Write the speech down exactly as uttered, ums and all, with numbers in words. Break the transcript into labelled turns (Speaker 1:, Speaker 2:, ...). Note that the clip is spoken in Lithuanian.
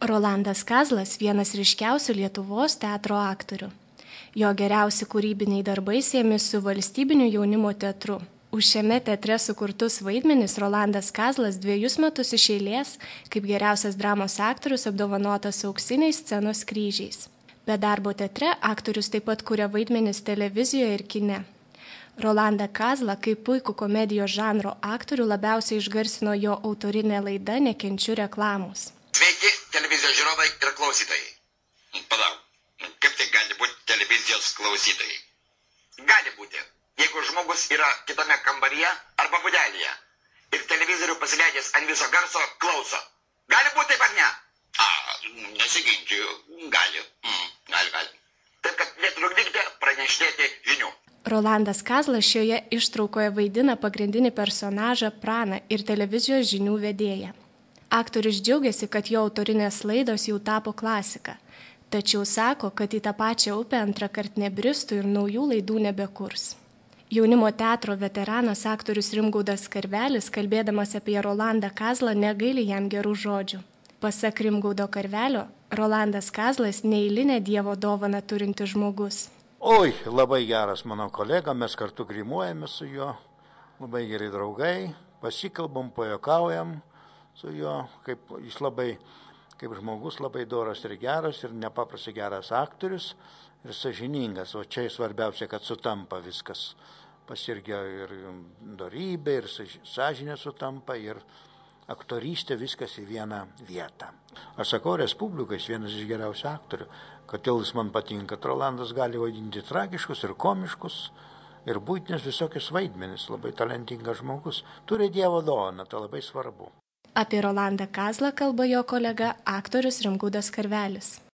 Speaker 1: Rolandas Kazlas vienas ryškiausių Lietuvos teatro aktorių. Jo geriausi kūrybiniai darbai siejami su Valstybiniu jaunimo teatru. Už šiame teatre sukurtus vaidmenis Rolandas Kazlas dviejus metus iš eilės kaip geriausias dramos aktorius apdovanotas auksiniais scenos kryžiais. Be darbo teatre aktorius taip pat kuria vaidmenis televizijoje ir kine. Rolandą Kazlą kaip puikų komedijos žanro aktorių labiausiai išgarsino jo autorinė laida Nekenčiu reklamos.
Speaker 2: Sveiki, televizijos žiūrovai ir klausytojai. Palauk, kaip tai gali būti televizijos klausytojai? Gali būti, jeigu žmogus yra kitame kambaryje arba būdelėje ir televizorių pasileidęs ant viso garso klauso. Gali būti taip ar ne? A, nesiginčiu, gali. Mm, gali, gali. Taip kad netrukdykite pranešinėti žinių.
Speaker 1: Rolandas Kazlas šioje ištraukoje vaidina pagrindinį personažą Praną ir televizijos žinių vedėją. Aktorius džiaugiasi, kad jo autorinės laidos jau tapo klasika, tačiau sako, kad į tą pačią upę antrą kartą nebristų ir naujų laidų nebekurs. Jaunimo teatro veteranas aktorius Rimgaudas Karvelis, kalbėdamas apie Rolandą Kazlą, negaili jam gerų žodžių. Pasak Rimgaudo Karvelio, Rolandas Kazlas neeilinę Dievo dovaną turintis žmogus.
Speaker 3: Oi, labai geras mano kolega, mes kartu grimuojame su juo, labai geri draugai, pasikalbam, pajuokaujam su juo, kaip jis labai, kaip žmogus labai doras ir geras ir nepaprastai geras aktorius ir sąžiningas, o čia svarbiausia, kad sutampa viskas. Pasirgia ir dorybė, ir sąžinė sutampa, ir aktorystė, viskas į vieną vietą. Aš sakau, Respublikai jis vienas iš geriausių aktorių, kodėl jis man patinka, kad Rolandas gali vaidinti tragiškus ir komiškus, ir būtinės visokius vaidmenis, labai talentingas žmogus. Turi Dievo dovaną, tai labai svarbu.
Speaker 1: Apie Rolandą Kazlą kalba jo kolega aktorius Rimgaudas Karvelis.